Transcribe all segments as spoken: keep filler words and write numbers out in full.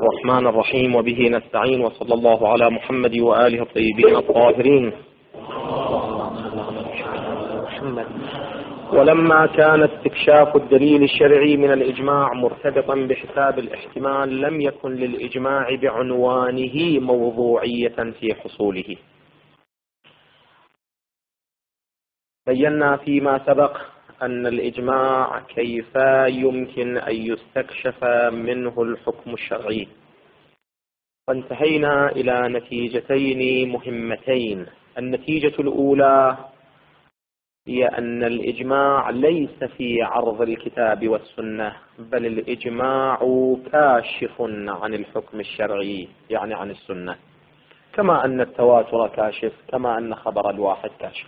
الرحمن الرحيم، وبه نستعين، وصلى الله على محمد وآله الطيبين الطاهرين. ولما كان استكشاف الدليل الشرعي من الإجماع مرتبطا بحساب الاحتمال، لم يكن للإجماع بعنوانه موضوعية في حصوله. بينا فيما سبق أن الإجماع كيف يمكن أن يستكشف منه الحكم الشرعي، وانتهينا إلى نتيجتين مهمتين. النتيجة الأولى هي أن الإجماع ليس في عرض الكتاب والسنة، بل الإجماع كاشف عن الحكم الشرعي، يعني عن السنة، كما أن التواتر كاشف، كما أن خبر الواحد كاشف.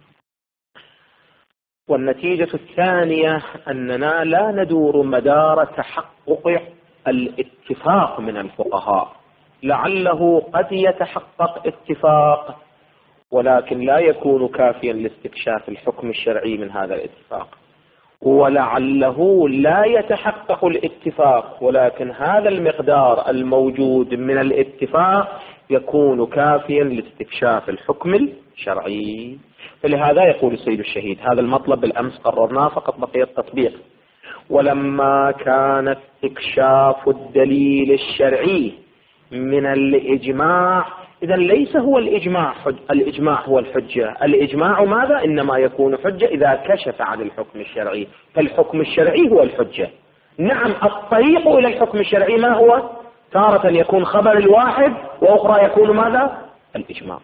والنتيجة الثانية أننا لا ندور مدار تحقق الاتفاق من الفقهاء. لعله قد يتحقق اتفاق، ولكن لا يكون كافيا لاستكشاف الحكم الشرعي من هذا الاتفاق، ولعله لا يتحقق الاتفاق، ولكن هذا المقدار الموجود من الاتفاق يكون كافيا لاستكشاف الحكم الشرعي. فلهذا يقول السيد الشهيد: هذا المطلب بالأمس قررناه، فقط بقي التطبيق. ولما كان استكشاف الدليل الشرعي من الإجماع، إذن ليس هو الإجماع حج... الإجماع هو الحجة. الإجماع ماذا؟ إنما يكون حجة إذا كشف عن الحكم الشرعي، فالحكم الشرعي هو الحجة. نعم، الطريق إلى الحكم الشرعي ما هو؟ تارة يكون خبر الواحد، وأخرى يكون ماذا؟ الإجماع.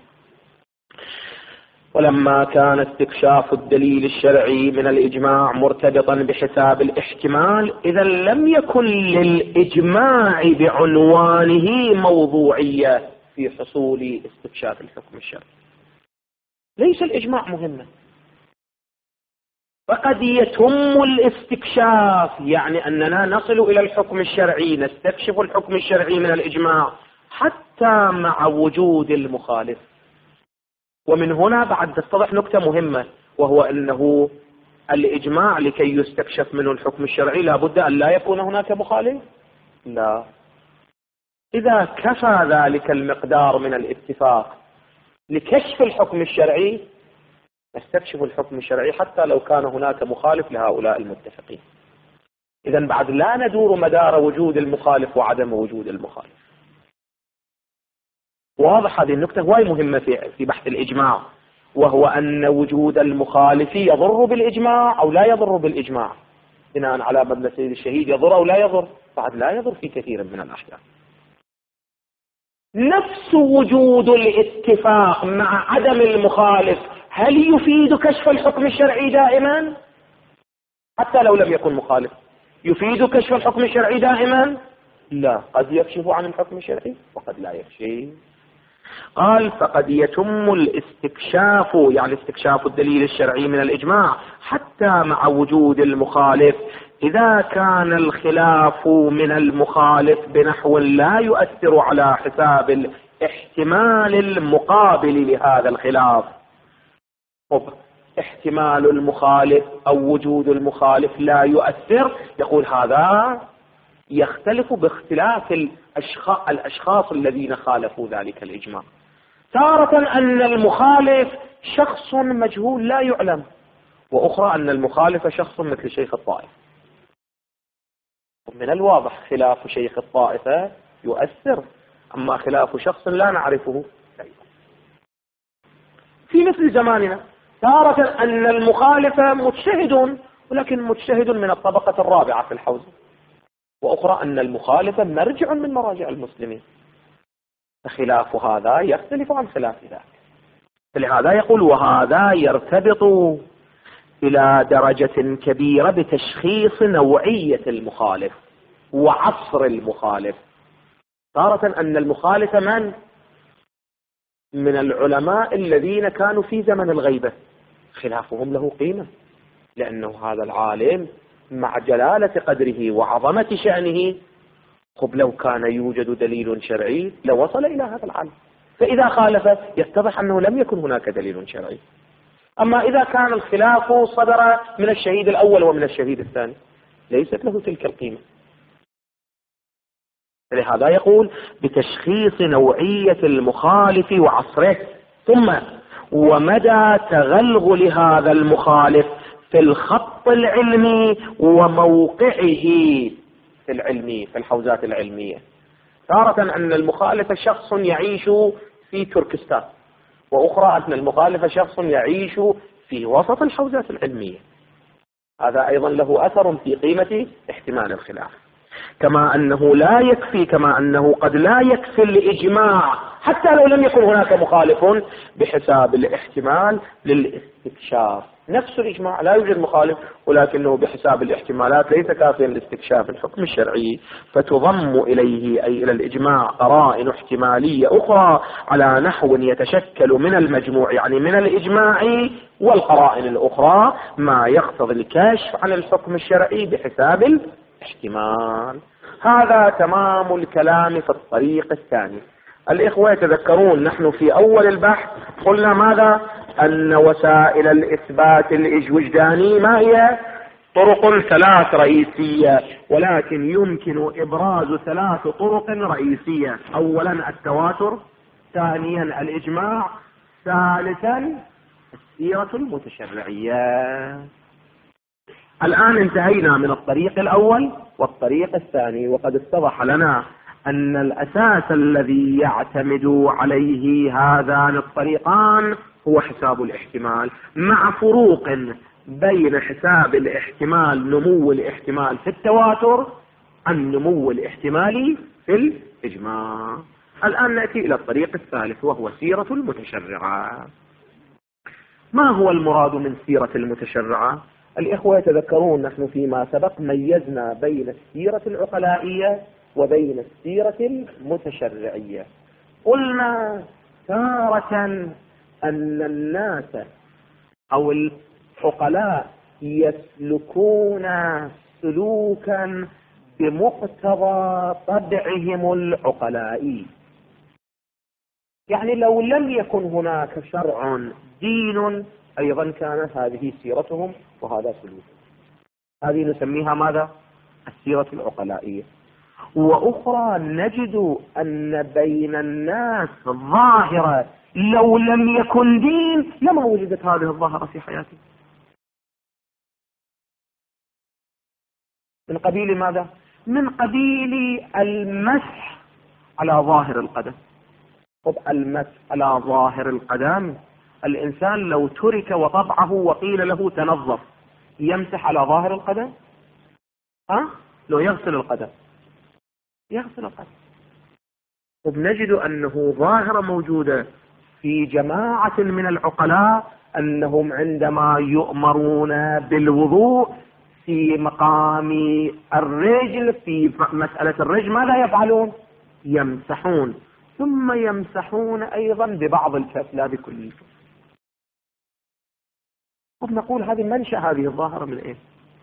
ولما كان استكشاف الدليل الشرعي من الإجماع مرتبطا بحساب الاحتمال، إذا لم يكن للإجماع بعنوانه موضوعية في حصول استكشاف الحكم الشرعي. ليس الإجماع مهما، فقد يتم الاستكشاف، يعني أننا نصل إلى الحكم الشرعي، نستكشف الحكم الشرعي من الإجماع حتى مع وجود المخالف. ومن هنا بعد تتضح نكتة مهمة، وهو أنه الإجماع لكي يستكشف منه الحكم الشرعي لابد أن لا يكون هناك مخالف. لا، إذا كفى ذلك المقدار من الاتفاق لكشف الحكم الشرعي، نستكشف الحكم الشرعي حتى لو كان هناك مخالف لهؤلاء المتفقين. إذن بعد لا ندور مدار وجود المخالف وعدم وجود المخالف. واضح هذه النكتة؟ وهي مهمة في في بحث الإجماع، وهو أن وجود المخالف يضر بالإجماع أو لا يضر بالإجماع. بناء على مبنى السيد الشهيد يضر أو لا يضر؟ بعد لا يضر في كثير من الأحيان. نفس وجود الاتفاق مع عدم المخالف، هل يفيد كشف الحكم الشرعي دائما؟ حتى لو لم يكن مخالف، يفيد كشف الحكم الشرعي دائما؟ لا، قد يكشف عن الحكم الشرعي وقد لا يكشف. قال: فقد يتم الاستكشاف، يعني استكشاف الدليل الشرعي من الإجماع حتى مع وجود المخالف، إذا كان الخلاف من المخالف بنحو لا يؤثر على حساب الاحتمال المقابل لهذا الخلاف. طب احتمال المخالف أو وجود المخالف لا يؤثر، يقول هذا يختلف باختلاف الأشخاص, الأشخاص الذين خالفوا ذلك الإجماع. تارة أن المخالف شخص مجهول لا يعلم، وأخرى أن المخالف شخص مثل شيخ الطائفة. من الواضح خلاف شيخ الطائفة يؤثر، أما خلاف شخص لا نعرفه لا يؤثر. في مثل زماننا تارة أن المخالف مجتهد، ولكن مجتهد من الطبقة الرابعة في الحوزة، وأخرى أن المخالف مرجع من مراجع المسلمين. فخلاف هذا يختلف عن خلاف ذاك. فلهذا يقول: وهذا يرتبط إلى درجة كبيرة بتشخيص نوعية المخالف وعصر المخالف. تارة أن المخالف من؟ من العلماء الذين كانوا في زمن الغيبة، خلافهم له قيمة، لأنه هذا العالم مع جلالة قدره وعظمة شأنه، خب لو كان يوجد دليل شرعي لوصل إلى هذا العالم. فإذا خالف يتضح أنه لم يكن هناك دليل شرعي. أما إذا كان الخلاف صدر من الشهيد الأول ومن الشهيد الثاني، ليست له تلك القيمة. لهذا يقول بتشخيص نوعية المخالف وعصره، ثم ومدى تغلغل هذا المخالف في الخط العلمي وموقعه في العلمي في الحوزات العلمية. تارة أن المخالف شخص يعيش في تركستان، وأخرى أن المخالف شخص يعيش في وسط الحوزات العلمية. هذا أيضا له أثر في قيمة احتمال الخلاف. كما أنه لا يكفي كما أنه قد لا يكفي الإجماع حتى لو لم يكن هناك مخالف بحساب الاحتمال للاستكشاف. نفس الإجماع لا يوجد مخالف، ولكنه بحساب الاحتمالات ليس كافيا لاستكشاف الحكم الشرعي، فتضم إليه أي إلى الإجماع قرائن احتمالية أخرى على نحو يتشكل من المجموع، يعني من الإجماع والقرائن الأخرى، ما يقتضي الكشف عن الحكم الشرعي بحساب الاحتمال. هذا تمام الكلام في الطريق الثاني. الإخوة يتذكرون نحن في أول البحث قلنا ماذا؟ أن وسائل الإثبات الوجداني ما هي؟ طرق ثلاث رئيسية، ولكن يمكن إبراز ثلاث طرق رئيسية: أولا التواتر، ثانيا الإجماع، ثالثا السيرة المتشرعية. الآن انتهينا من الطريق الأول والطريق الثاني، وقد اتضح لنا أن الأساس الذي يعتمد عليه هذان الطريقان هو حساب الاحتمال، مع فروق بين حساب الاحتمال نمو الاحتمال في التواتر عن نمو الاحتمال في الإجماع. الآن نأتي إلى الطريق الثالث وهو سيرة المتشرعة. ما هو المراد من سيرة المتشرعة؟ الإخوة يتذكرون نحن فيما سبق ميزنا بين السيرة العقلائية وبين السيرة المتشرعية. قلنا تارة أن الناس أو العقلاء يسلكون سلوكا بمقتضى طبعهم العقلائي، يعني لو لم يكن هناك شرع دين أيضا كانت هذه سيرتهم وهذا سلوكهم. هذه نسميها ماذا؟ السيرة العقلائية. وأخرى نجد أن بين الناس ظاهرة لو لم يكن دين لما وجدت هذه الظاهرة في حياته. من قبيل ماذا؟ من قبيل المسح على ظاهر القدم. طب المسح على ظاهر القدم، الإنسان لو ترك وطبعه وقيل له تنظف يمسح على ظاهر القدم؟ ها؟ لو يغسل القدم يغسل القدم. طب نجد أنه ظاهرة موجودة في جماعة من العقلاء أنهم عندما يؤمرون بالوضوء في مقام الرجل في مسألة الرجل ماذا يفعلون؟ يمسحون، ثم يمسحون أيضا ببعض الكف لا بكل. طب نقول هذه منشأ هذه الظاهرة من أين؟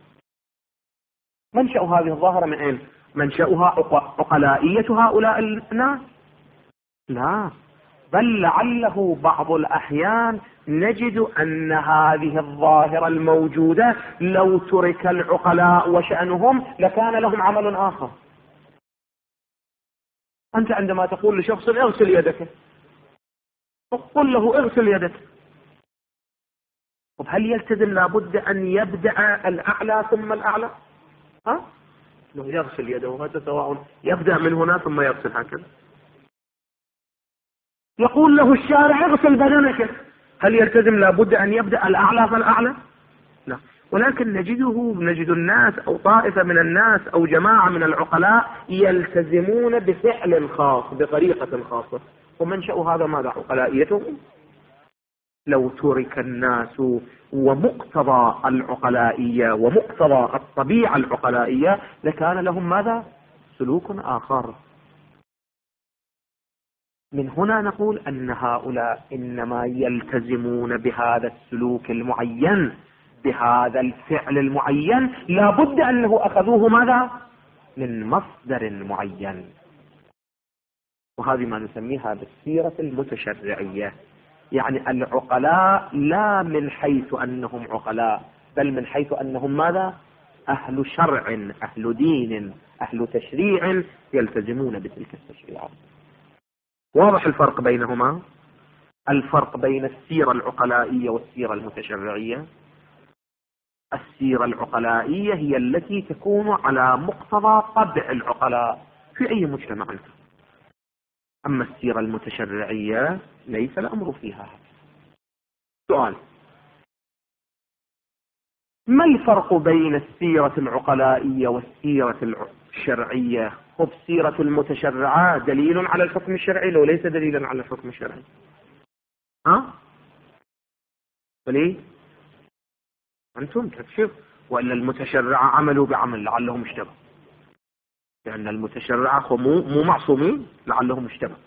منشأ هذه الظاهرة من أين؟ منشأها عقلائية هؤلاء الناس؟ لا، بل لعله بعض الأحيان نجد أن هذه الظاهرة الموجودة لو ترك العقلاء وشأنهم لكان لهم عمل آخر. أنت عندما تقول لشخص اغسل يدك، قل له اغسل يدك، طب هل يلتزم لابد أن يبدأ الأعلى ثم الأعلى؟ ها؟ لو يغسل يده وهذا سواء يبدأ من هنا ثم يغسل هكذا. يقول له الشارع اغسل بدنك، هل يلتزم لابد أن يبدأ الأعلى فالأعلى؟ لا، ولكن نجده نجد الناس أو طائفة من الناس أو جماعة من العقلاء يلتزمون بفعل خاص بطريقة خاصة، ومنشأ هذا ماذا؟ عقلائيتهم. لو ترك الناس ومقتضى العقلائية ومقتضى الطبيعة العقلائية لكان لهم ماذا؟ سلوك آخر. من هنا نقول أن هؤلاء إنما يلتزمون بهذا السلوك المعين بهذا الفعل المعين لابد أنه أخذوه ماذا؟ من مصدر معين، وهذه ما نسميها بالسيرة المتشرعية. يعني العقلاء لا من حيث أنهم عقلاء بل من حيث أنهم ماذا؟ أهل شرع أهل دين أهل تشريع يلتزمون بتلك التشريعات. واضح الفرق بينهما؟ الفرق بين السيرة العقلائية والسيرة المتشرعية. السيرة العقلائية هي التي تكون على مقتضى طبع العقلاء في أي مجتمع. أما السيرة المتشرعية ليس الأمر فيها. سؤال: ما الفرق بين السيرة العقلائية والسيرة الشرعية؟ خب سيرة المتشرعة دليل على الحكم الشرعي لو ليس دليلا على الحكم الشرعي؟ ها؟ فليه؟ أنتم تكشف وإلا المتشرعة عملوا بعمل لعلهم اشتبه، لأن المتشرعة مو مو معصومين لعلهم اشتبه.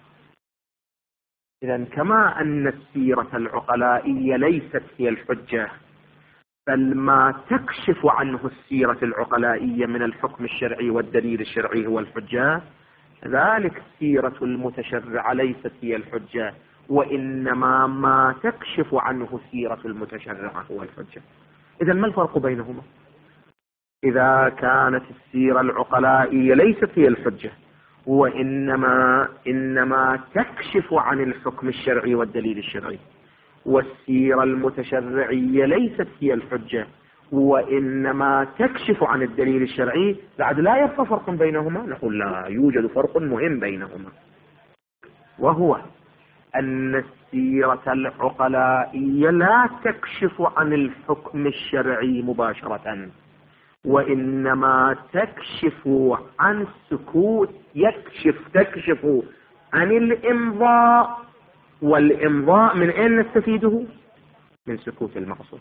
إذا كما أن السيرة العقلائية ليست هي الحجة، بل ما تكشف عنه السيرة العقلائية من الحكم الشرعي والدليل الشرعي هو الحجة، ذلك السيرة المتشرعة ليست هي الحجة، وإنما ما تكشف عنه السيرة المتشرعة هو الحجة. إذا ما الفرق بينهما؟ إذا كانت السيرة العقلائية ليست هي الحجة وإنما إنما تكشف عن الحكم الشرعي والدليل الشرعي، والسيرة المتشرعية ليست هي الحجة وإنما تكشف عن الدليل الشرعي، بعد لا يبقى فرق بينهما؟ نقول لا، يوجد فرق مهم بينهما، وهو أن السيرة العقلائية لا تكشف عن الحكم الشرعي مباشرة، وإنما تكشف عن سكوت يكشف تكشف عن الإمضاء، والإمضاء من أين نستفيده؟ من سكوت المعصوم.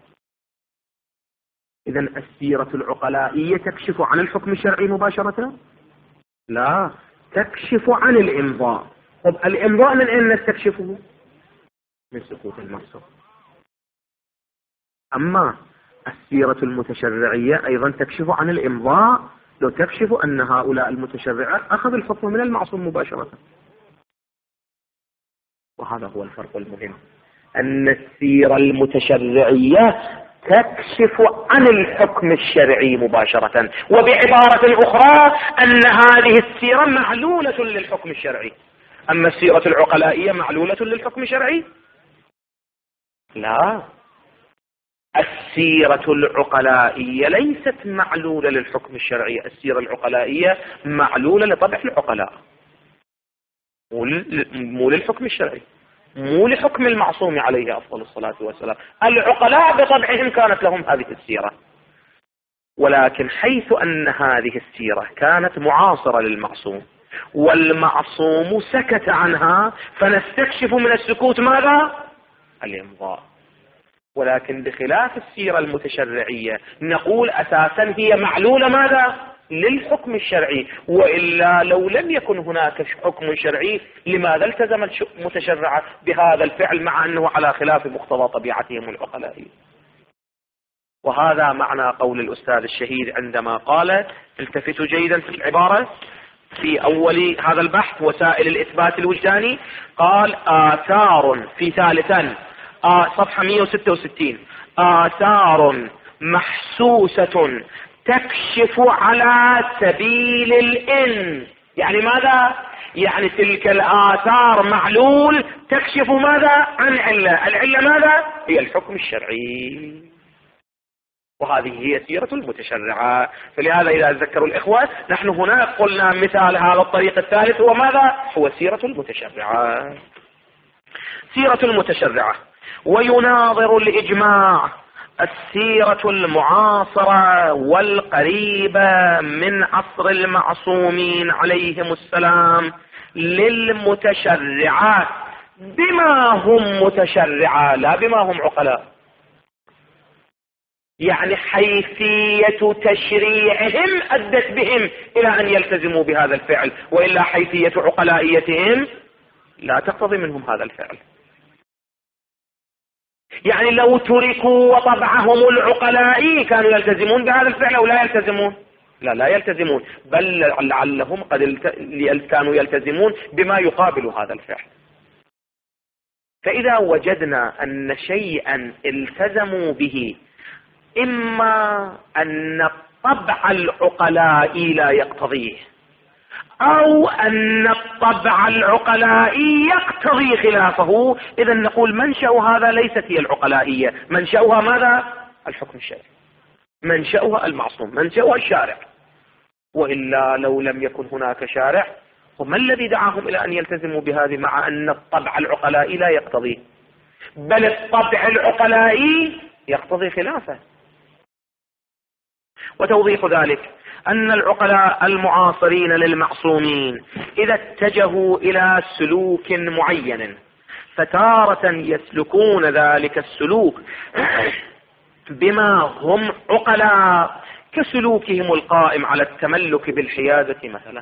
إذن السيرة العقلائية تكشف عن الحكم الشرعي مباشرة؟ لا، تكشف عن الإمضاء. طب الإمضاء من أين نستكشفه؟ من سكوت المعصوم. أما السيرة المتشرعية أيضا تكشف عن الإمضاء، لو تكشف أن هؤلاء المتشرعات أخذوا الحكم من المعصوم مباشرة. وهذا هو الفرق المهم، أن السيرة المتشرعية تكشف عن الحكم الشرعي مباشرة، وبعبارة أخرى أن هذه السيرة معلولة للحكم الشرعي. أما السيرة العقلائية معلولة للحكم الشرعي؟ لا، السيرة العقلائية ليست معلولة للحكم الشرعي، السيرة العقلائية معلولة لطبع العقلاء، مو للحكم الشرعي، مو لحكم المعصوم عليه أفضل الصلاة والسلام. العقلاء بطبعهم كانت لهم هذه السيرة، ولكن حيث أن هذه السيرة كانت معاصرة للمعصوم والمعصوم سكت عنها، فنستكشف من السكوت ماذا؟ الإمضاء. ولكن بخلاف السيرة المتشرعية نقول أساسا هي معلولة ماذا؟ للحكم الشرعي، وإلا لو لم يكن هناك حكم شرعي لماذا التزم المتشرع بهذا الفعل مع أنه على خلاف مقتضى طبيعتهم العقلائية؟ وهذا معنى قول الأستاذ الشهيد عندما قال، التفتوا جيدا في العبارة في أول هذا البحث وسائل الإثبات الوجداني، قال آثار في ثالثا آه صفحة مئة وستة وستين، آثار محسوسة تكشف على سبيل الإن. يعني ماذا؟ يعني تلك الآثار معلول تكشف ماذا؟ عن علة. العلة ماذا؟ هي الحكم الشرعي، وهذه هي سيرة المتشرعة. فلهذا إذا تذكروا الإخوة نحن هنا قلنا مثال هذا الطريق الثالث هو ماذا؟ هو سيرة المتشرعة. سيرة المتشرعة. ويناظر الإجماع السيرة المعاصرة والقريبة من عصر المعصومين عليهم السلام للمتشرعات بما هم متشرعة لا بما هم عقلاء. يعني حيثية تشريعهم أدت بهم إلى أن يلتزموا بهذا الفعل، وإلا حيثية عقلائيتهم لا تقتضي منهم هذا الفعل. يعني لو تركوا وطبعهم العقلائي كانوا يلتزمون بهذا الفعل أو لا يلتزمون؟ لا لا يلتزمون، بل لعلهم قد كانوا يلتزمون بما يقابل هذا الفعل. فإذا وجدنا أن شيئا التزموا به إما أن الطبع العقلائي لا يقتضيه، أو أن الطبع العقلائي يقتضي خلافه. إذا نقول منشأ هذا ليست هي العقلائية، منشأها ماذا؟ الحكم الشرعي، منشأها المعصوم، منشأها الشارع. وإلا لو لم يكن هناك شارع، وما الذي دعاهم إلى أن يلتزموا بهذه مع أن الطبع العقلائي لا يقتضيه، بل الطبع العقلائي يقتضي خلافه. وتوضيح ذلك أن العقلاء المعاصرين للمعصومين إذا اتجهوا إلى سلوك معين فتارة يسلكون ذلك السلوك بما هم عقلاء، كسلوكهم القائم على التملك بالحيازة مثلا.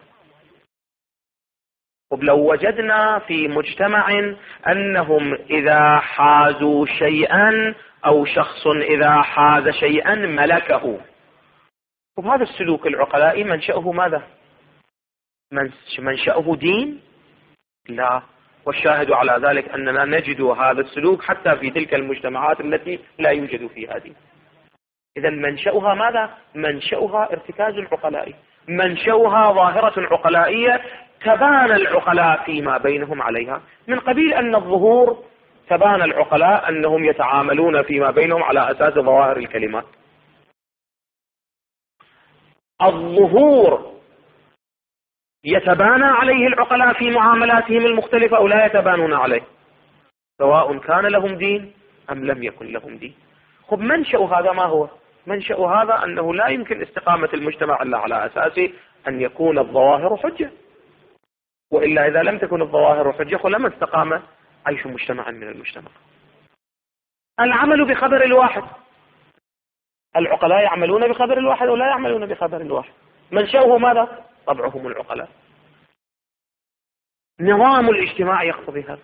ولو وجدنا في مجتمع أنهم إذا حازوا شيئا أو شخص إذا حاز شيئا ملكه، وهذا السلوك العقلائي منشأه ماذا؟ منشأه دين؟ لا. والشاهد على ذلك أننا نجد هذا السلوك حتى في تلك المجتمعات التي لا يوجد فيها دين. إذا منشأها ماذا؟ منشأها ارتكاز العقلائي، منشأها ظاهرة عقلائية تبان العقلاء فيما بينهم عليها، من قبيل أن الظهور تبان العقلاء أنهم يتعاملون فيما بينهم على أساس ظواهر الكلمات. الظهور يتبانى عليه العقلاء في معاملاتهم المختلفة أو لا يتبانون عليه، سواء كان لهم دين أم لم يكن لهم دين. خب منشأ هذا ما هو؟ منشأ هذا أنه لا يمكن استقامة المجتمع إلا على أساس أن يكون الظواهر حجة، وإلا إذا لم تكن الظواهر حجة فلما استقام عيش مجتمع من المجتمع. العمل بخبر الواحد، العقلاء يعملون بخبر الواحد ولا يعملون بخبر الواحد؟ منشأه ماذا؟ طبعهم العقلاء. نظام الاجتماع يقتضي هذا،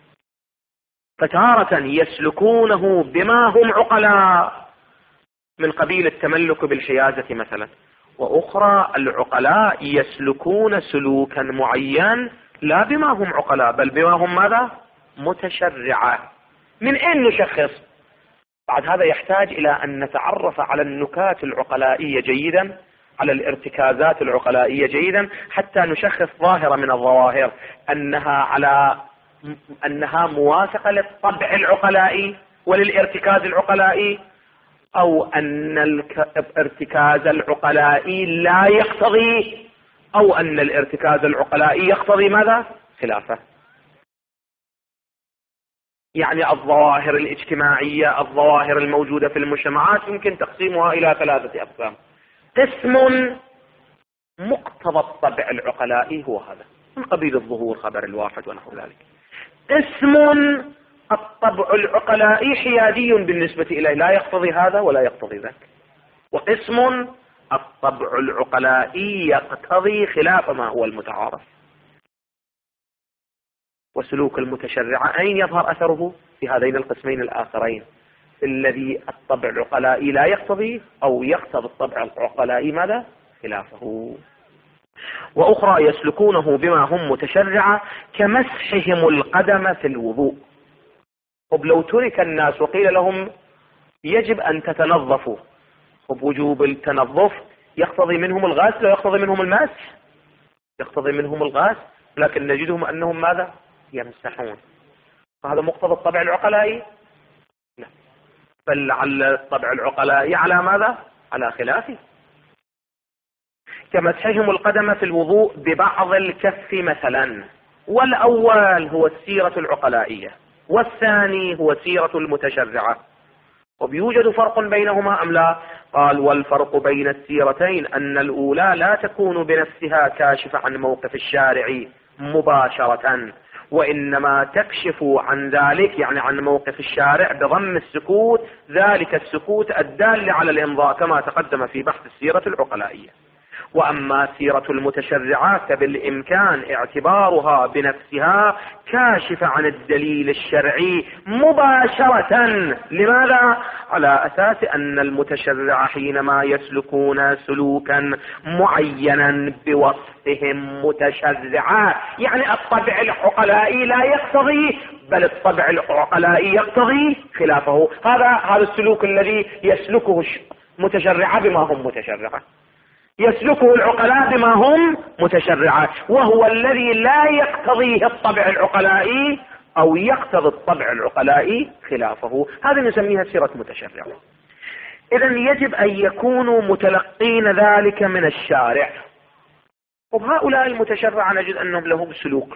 فتارة يسلكونه بما هم عقلاء من قبيل التملك بالحيازة مثلا، وأخرى العقلاء يسلكون سلوكا معين لا بما هم عقلاء بل بما هم ماذا؟ متشرعة. من أين نشخص؟ بعد هذا يحتاج إلى أن نتعرف على النكات العقلائية جيدا، على الارتكازات العقلائية جيدا، حتى نشخص ظاهرة من الظواهر أنها على أنها موافقة للطبع العقلائي وللارتكاز العقلائي، أو أن الارتكاز العقلائي لا يقتضي، أو أن الارتكاز العقلائي يقتضي ماذا؟ خلافه. يعني الظواهر الاجتماعية، الظواهر الموجودة في المجتمعات يمكن تقسيمها إلى ثلاثة أقسام. قسم مقتضى الطبع العقلائي هو هذا من قبيل الظهور، خبر الواحد ونحو ذلك. قسم الطبع العقلائي حيادي بالنسبة إليه، لا يقتضي هذا ولا يقتضي ذاك. وقسم الطبع العقلائي يقتضي خلاف ما هو المتعارف. وسلوك المتشرع أين يظهر أثره؟ في هذين القسمين الآخرين، الذي الطبع العقلائي لا يقتضي أو يقتضي الطبع العقلائي ماذا؟ خلافه. وأخرى يسلكونه بما هم متشرعة كمسحهم القدم في الوضوء. طب لو ترك الناس وقيل لهم يجب أن تتنظفوا، طب وجوب التنظف يقتضي منهم الغسل ويقتضي منهم المسح؟ يقتضي منهم الغسل، لكن نجدهم أنهم ماذا؟ يمسحون. فهذا مقتضى الطبع العقلائي؟ لا، بل لعل الطبع العقلائي على ماذا؟ على خلافه. كمسحهم القدم في الوضوء ببعض الكف مثلا. والأول هو السيرة العقلائية، والثاني هو سيرة المتشرعة. وبيوجد فرق بينهما أم لا؟ قال والفرق بين السيرتين أن الأولى لا تكون بنفسها كاشفة عن موقف الشارع مباشرة، وإنما تكشف عن ذلك يعني عن موقف الشارع بضم السكوت، ذلك السكوت الدال على الإمضاء كما تقدم في بحث السيرة العقلائية. وأما سيرة المتشرعات فبالإمكان اعتبارها بنفسها كاشفة عن الدليل الشرعي مباشرة. لماذا؟ على أساس أن المتشرع حينما يسلكون سلوكا معينا بوصفهم متشرعا، يعني الطبع العقلائي لا يقتضي، بل الطبع العقلائي يقتضي خلافه. هذا هذا السلوك الذي يسلكه المتشرعة بما هم متشرعة، يسلكه العقلاء بما هم متشرعات، وهو الذي لا يقتضيه الطبع العقلائي أو يقتضي الطبع العقلائي خلافه. هذا نسميها سيرة متشرع. إذن يجب أن يكونوا متلقين ذلك من الشارع. وهؤلاء المتشرع نجد أنهم لهم سلوك.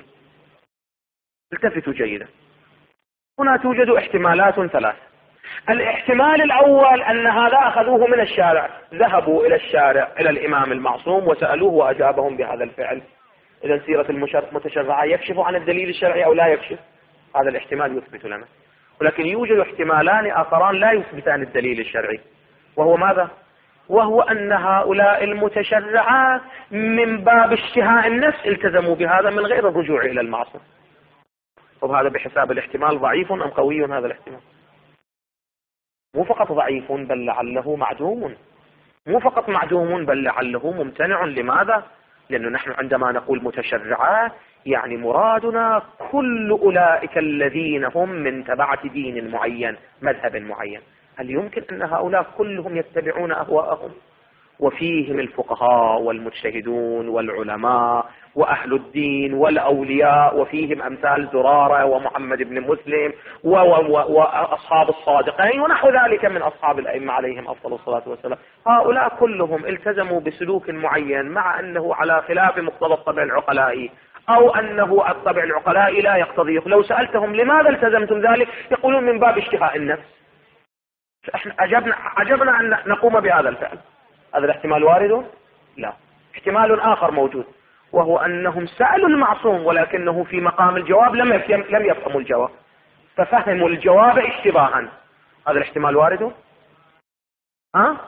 التفتوا جيدا، هنا توجد احتمالات ثلاث. الاحتمال الأول أن هذا أخذوه من الشارع، ذهبوا إلى الشارع إلى الإمام المعصوم وسألوه وأجابهم بهذا الفعل. إذن سيرة المتشرعة يكشف عن الدليل الشرعي أو لا يكشف؟ هذا الاحتمال يثبت لنا. ولكن يوجد احتمالان آخران لا يثبتان الدليل الشرعي، وهو ماذا؟ وهو أن هؤلاء المتشرعات من باب اشتهاء النفس التزموا بهذا من غير الرجوع إلى المعصوم. وهذا بحساب الاحتمال ضعيف أم قوي هذا الاحتمال؟ مو فقط ضعيف بل لعله معدوم، مو فقط معدوم بل لعله ممتنع. لماذا؟ لأنه نحن عندما نقول متشرعات يعني مرادنا كل أولئك الذين هم من تبعة دين معين مذهب معين. هل يمكن أن هؤلاء كلهم يتبعون أهواءهم؟ وفيهم الفقهاء والمجتهدون والعلماء وأهل الدين والأولياء، وفيهم أمثال زرارة ومحمد بن مسلم وأصحاب الصادقين ونحو ذلك من أصحاب الأئمة عليهم أفضل الصلاة والسلام. هؤلاء كلهم التزموا بسلوك معين مع أنه على خلاف مقتضى الطبع العقلائي، أو أنه الطبع العقلائي لا يقتضيه. لو سألتهم لماذا التزمتم ذلك يقولون من باب اشتهاء النفس. احنا عجبنا, عجبنا أن نقوم بهذا الفعل. هذا الاحتمال وارد؟ لا. احتمال آخر موجود، وهو أنهم سألوا المعصوم ولكنه في مقام الجواب لم يفهم لم يفهموا الجواب ففهموا الجواب اشتباها. هذا الاحتمال وارد؟ ها؟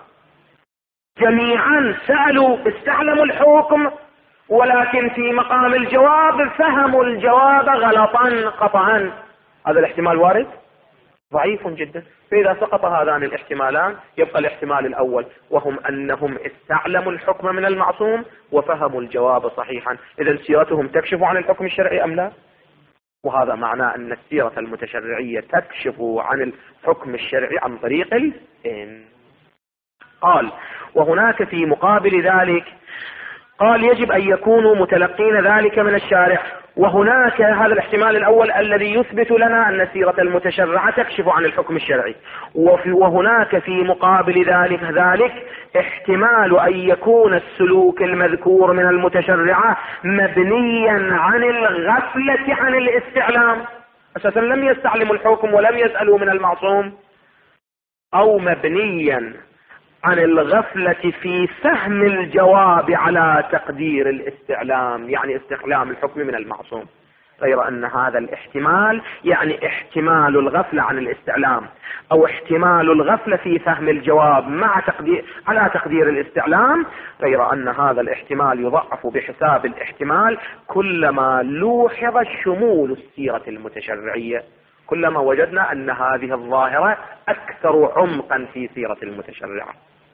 جميعا سألوا استعلموا الحكم ولكن في مقام الجواب فهموا الجواب غلطا خطأ. هذا الاحتمال وارد؟ ضعيف جدا. فإذا سقط هذان الاحتمالان يبقى الاحتمال الأول، وهم أنهم استعلموا الحكم من المعصوم وفهموا الجواب صحيحا. إذن سيرتهم تكشف عن الحكم الشرعي أم لا؟ وهذا معناه أن السيرة المتشرعية تكشف عن الحكم الشرعي عن طريق الإن. قال وهناك في مقابل ذلك، قال يجب أن يكونوا متلقين ذلك من الشارع. وهناك هذا الاحتمال الأول الذي يثبت لنا أن سيرة المتشرعة تكشف عن الحكم الشرعي. وفي وهناك في مقابل ذلك ذلك احتمال أن يكون السلوك المذكور من المتشرعة مبنيا عن الغفلة عن الاستعلام، أساسا لم يستعلموا الحكم ولم يسألوا من المعصوم، أو مبنيا عن الغفلة في فهم الجواب على تقدير الاستعلام، يعني استعلام الحكم من المعصوم. غير أن هذا الاحتمال يعني احتمال الغفلة عن الاستعلام أو احتمال الغفلة في فهم الجواب مع تقدير على تقدير الاستعلام، غير أن هذا الاحتمال يضعف بحساب الاحتمال كلما لوحظ شمول السيرة المتشرعية، كلما وجدنا أن هذه الظاهرة أكثر عمقا في سيرة المتشرعة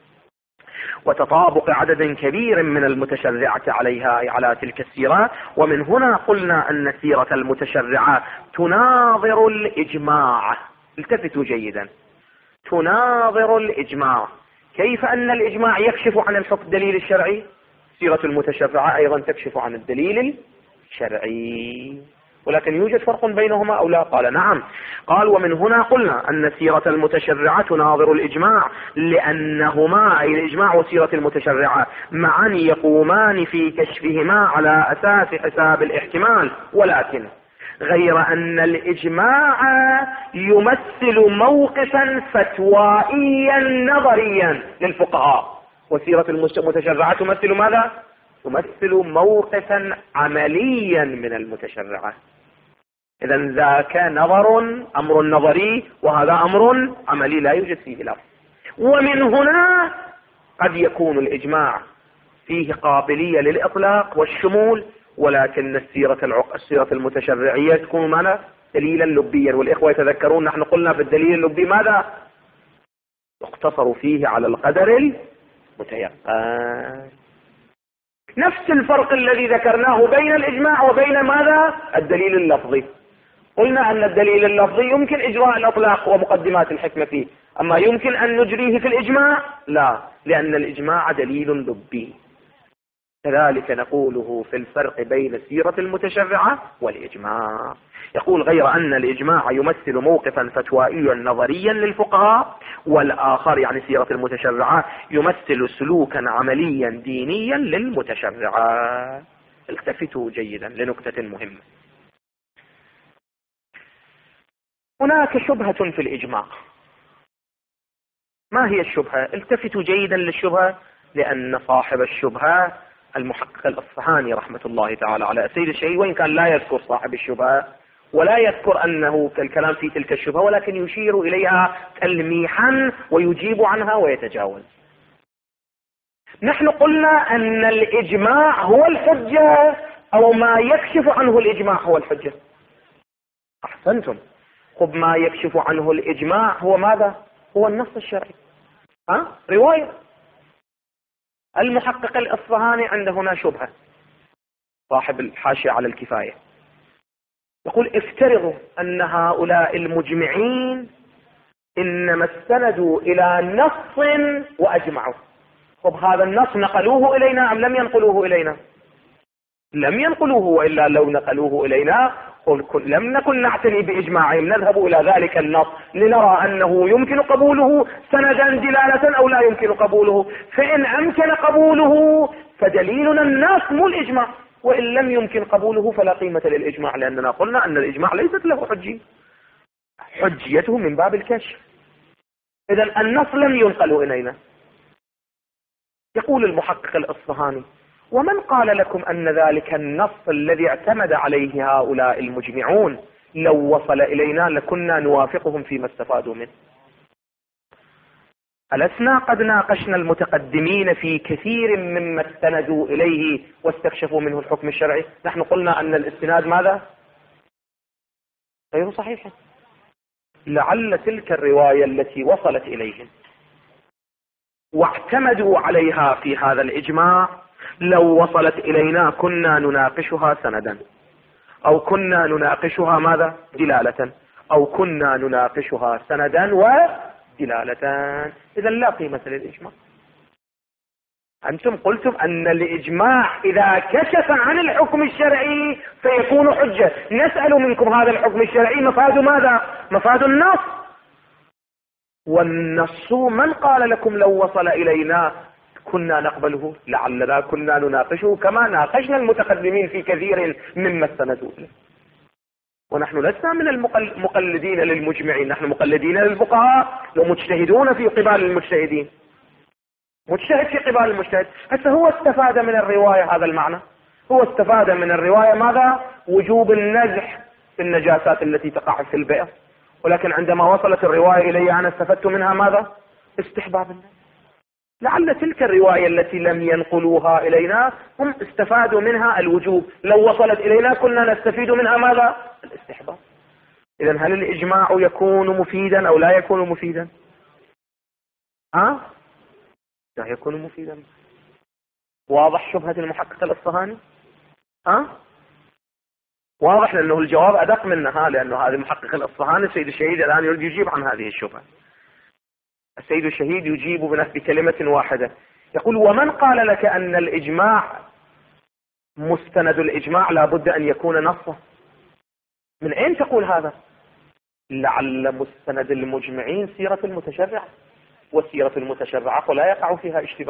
وتطابق عدد كبير من المتشرعة عليها على تلك السيرة. ومن هنا قلنا أن سيرة المتشرعة تناظر الإجماع. التفتوا جيدا، تناظر الإجماع. كيف أن الإجماع يكشف عن الحكم الدليل الشرعي، سيرة المتشرعة أيضا تكشف عن الدليل الشرعي. ولكن يوجد فرق بينهما أو لا؟ قال نعم. قال ومن هنا قلنا أن سيرة المتشرعة تناظر الإجماع، لأنهما أي الإجماع وسيرة المتشرعة معا يقومان في كشفهما على أساس حساب الاحتمال. ولكن غير أن الإجماع يمثل موقفا فتوائيا نظريا للفقهاء، وسيرة المتشرعة تمثل ماذا؟ تمثل موقفا عمليا من المتشرعة. إذن ذاك نظر أمر نظري وهذا أمر عملي لا يوجد فيه لفظ. ومن هنا قد يكون الإجماع فيه قابلية للإطلاق والشمول، ولكن السيرة العق... السيرة المتشرعية تكون معنا دليلا لبيا. والإخوة يتذكرون نحن قلنا في الدليل اللبي ماذا؟ يقتصر فيه على القدر المتيقن. نفس الفرق الذي ذكرناه بين الإجماع وبين ماذا؟ الدليل اللفظي. قلنا أن الدليل اللفظي يمكن إجراء الإطلاق ومقدمات الحكمة فيه، أما يمكن أن نجريه في الإجماع لا، لأن الإجماع دليل لبي. كذلك نقوله في الفرق بين السيرة المتشرعة والإجماع. يقول غير أن الإجماع يمثل موقفا فتوائيا نظريا للفقهاء، والآخر يعني سيرة المتشرعة يمثل سلوكا عمليا دينيا للمتشرعة. التفتوا جيدا لنكتة مهمة. هناك شبهة في الإجماع. ما هي الشبهة؟ التفتوا جيدا للشبهة، لأن صاحب الشبهة المحقق الأصفهاني رحمة الله تعالى على سيد الشيء، وإن كان لا يذكر صاحب الشبهة ولا يذكر أنه كالكلام في تلك الشبهة، ولكن يشير إليها تلميحا ويجيب عنها ويتجاوز. نحن قلنا أن الإجماع هو الحجة، أو ما يكشف عنه الإجماع هو الحجة. أحسنتم. خب ما يكشف عنه الإجماع هو ماذا؟ هو النص الشرعي. ها؟ رواية. المحقق الأصفهاني عنده هنا شبهة، صاحب الحاشية على الكفاية، يقول افترضوا أن هؤلاء المجمعين إنما استندوا إلى نص وأجمعوا. طب هذا النص نقلوه إلينا أم لم ينقلوه إلينا؟ لم ينقلوه، وإلا لو نقلوه إلينا لم نكن نعتني بإجماعهم، نذهب إلى ذلك النص لنرى أنه يمكن قبوله سندا دلالة أو لا يمكن قبوله. فإن أمكن قبوله فدليلنا النص مو الإجماع، وإن لم يمكن قبوله فلا قيمة للإجماع، لأننا قلنا أن الإجماع ليست له حجية، حجيته من باب الكشف. إذن النص لم ينقل إلينا. يقول المحقق الأصفهاني: ومن قال لكم أن ذلك النص الذي اعتمد عليه هؤلاء المجمعون لو وصل إلينا لكنا نوافقهم فيما استفادوا منه؟ ألسنا قد ناقشنا المتقدمين في كثير مما استندوا إليه واستكشفوا منه الحكم الشرعي؟ نحن قلنا أن الاستناد ماذا؟ غير صحيح. لعل تلك الرواية التي وصلت إليهم واعتمدوا عليها في هذا الإجماع لو وصلت إلينا كنا نناقشها سندا، أو كنا نناقشها ماذا؟ دلالة، أو كنا نناقشها سندا ودلالة. إذا لا قيمة للإجماع. أنتم قلتم أن الإجماع إذا كشف عن الحكم الشرعي فيكون حجة. نسأل منكم هذا الحكم الشرعي مفاد ماذا؟ مفاد النص. والنص من قال لكم لو وصل إلينا كنا نقبله؟ لعلنا كنا نناقشه كما ناقشنا المتقدمين في كثير مما استندوا له. ونحن لسنا من المقلدين للمجمعين، نحن مقلدين للفقهاء ومجتهدون في قبال المجتهدين. مجتهد في قبال المجتهد. هسه هو استفاد من الرواية هذا المعنى، هو استفاد من الرواية ماذا؟ وجوب النزح في النجاسات التي تقع في البئر، ولكن عندما وصلت الرواية إلي أنا استفدت منها ماذا؟ استحباب النزح. لعل تلك الرواية التي لم ينقلوها إلينا هم استفادوا منها الوجوب، لو وصلت إلينا كنا نستفيد منها ماذا؟ الاستحباب. إذن هل الإجماع يكون مفيدا أو لا يكون مفيدا؟ ها؟ لا يكون مفيدا. واضح شبهة المحقق الأصفهاني؟ ها؟ واضح، لأنه الجواب أدق منها، لأنه هذا المحقق الأصفهاني السيد الشهيد الآن يريد يجيب عن هذه الشبهة. السيد الشهيد يجيب بكلمة واحدة، يقول: ومن قال لك أن الإجماع مستند الإجماع لابد أن يكون نصا؟ من أين تقول هذا؟ لعل مستند المجمعين سيرة المتشرعة، والسيرة المتشرعة ولا يقع فيها اشتباه.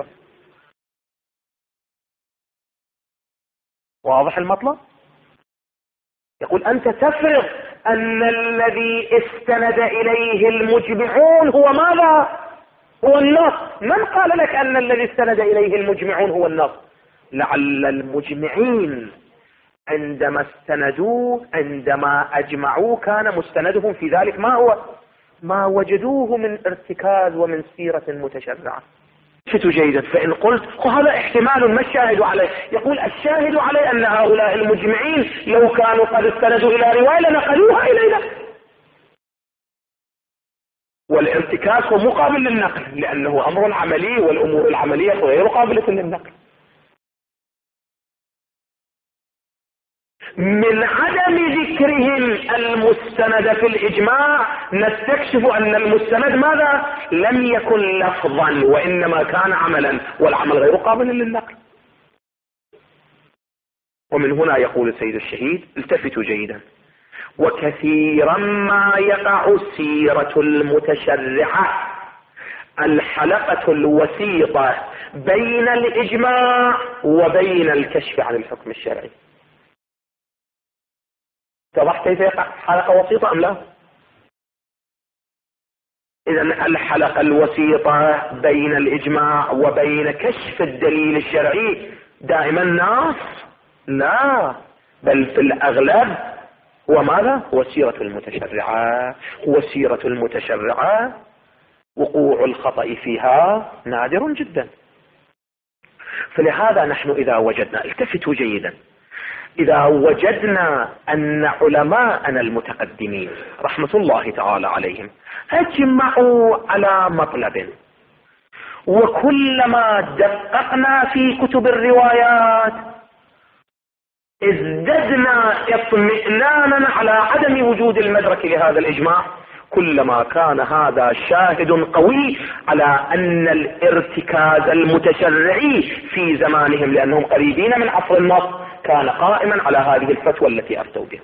واضح المطلب؟ يقول: أنت تفرض أن الذي استند إليه المجمعون هو ماذا؟ هو النص. من قال لك أن الذي استند إليه المجمعون هو النص؟ لعل المجمعين عندما استندوا عندما أجمعوا كان مستندهم في ذلك ما هو؟ ما وجدوه من ارتكاز ومن سيرة متشرعة. التفتوا جيدا. فإن قلت هذا احتمال ما الشاهد عليه؟ يقول الشاهد عليه أن هؤلاء المجمعين لو كانوا قد استندوا إلى رواية لنقلوها إلينا، والارتكاز هو مقابل للنقل لأنه أمر عملي، والأمور العملية غير قابلة للنقل. من عدم ذكرهم المستند في الإجماع نستكشف أن المستند ماذا؟ لم يكن لفظا وإنما كان عملا، والعمل غير قابل للنقل. ومن هنا يقول السيد الشهيد التفتوا جيدا: وكثيرا ما يقع سيرة المتشرعة الحلقة الوسيطة بين الإجماع وبين الكشف عن الحكم الشرعي. اتضح كيف يقع حلقة وسيطة أم لا؟ إذا الحلقة الوسيطة بين الإجماع وبين كشف الدليل الشرعي دائما ناس؟ لا، بل في الأغلب هو ماذا؟ هو سيرة المتشرعة. وسيرة المتشرعة وقوع الخطأ فيها نادر جدا. فلهذا نحن إذا وجدنا، التفتوا جيدا، إذا وجدنا أن علماءنا المتقدمين رحمة الله تعالى عليهم أجمعوا على مطلب، وكلما دققنا في كتب الروايات ازددنا اطمئنانا على عدم وجود المدرك لهذا الإجماع، كلما كان هذا شاهد قوي على أن الارتكاز المتشرعي في زمانهم لأنهم قريبين من عصر النص كان قائما على هذه الفتوى التي أفتوا بها.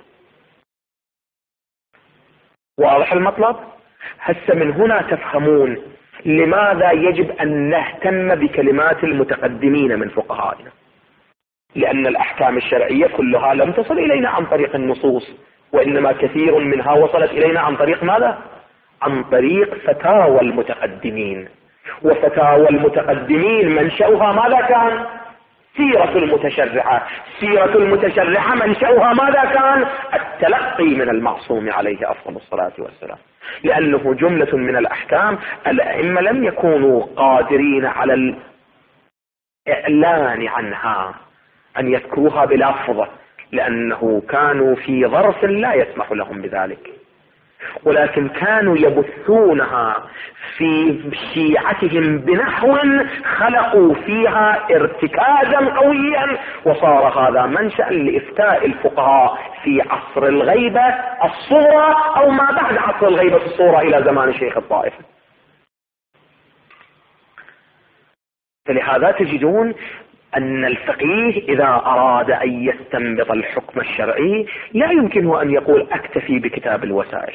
واضح المطلب؟ هسه من هنا تفهمون لماذا يجب أن نهتم بكلمات المتقدمين من فقهائنا، لأن الأحكام الشرعية كلها لم تصل إلينا عن طريق النصوص، وإنما كثير منها وصلت إلينا عن طريق ماذا؟ عن طريق فتاوى المتقدمين. وفتاوى المتقدمين منشأها ماذا كان؟ سيرة المتشرعة. سيرة المتشرعة منشأها ماذا كان؟ التلقي من المعصوم عليه أفضل الصلاة والسلام، لأنه جملة من الأحكام الأئمة لم يكونوا قادرين على الإعلان عنها، أن يذكروها بلفظ، لأنه كانوا في ظرف لا يسمح لهم بذلك، ولكن كانوا يبثونها في شيعتهم بنحو خلقوا فيها ارتكازا قويا، وصار هذا منشأ لإفتاء الفقهاء في عصر الغيبة الصغرى أو ما بعد عصر الغيبة الصغرى إلى زمان شيخ الطائفة. فلهذا تجدون أن الفقيه إذا أراد أن يستنبط الحكم الشرعي لا يمكنه أن يقول أكتفي بكتاب الوسائل،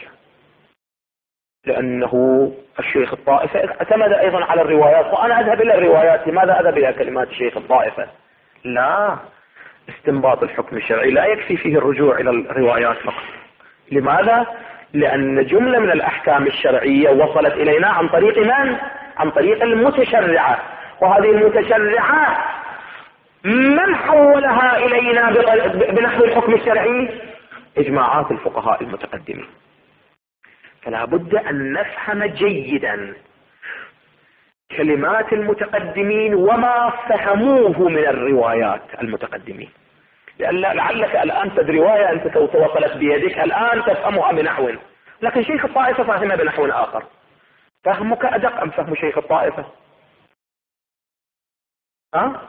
لأنه الشيخ الطائفة اعتمد أيضا على الروايات، وأنا أذهب إلى الروايات، لماذا أذهب إلى كلمات الشيخ الطائفة؟ لا، استنباط الحكم الشرعي لا يكفي فيه الرجوع إلى الروايات فقط. لماذا؟ لأن جملة من الأحكام الشرعية وصلت إلينا عن طريق من؟ عن طريق المتشرعة، وهذه المتشرعة من حولها إلينا بنحو الحكم الشرعي؟ إجماعات الفقهاء المتقدمين. فلا بد أن نفهم جيدا كلمات المتقدمين وما فهموه من الروايات المتقدمين، لأن لعلك الآن تد رواية أنت وصلت بيدك الآن تفهمها بنحو، لكن شيخ الطائفة فهمها بنحو آخر. فهمك أدق أم فهم شيخ الطائفة؟ أه؟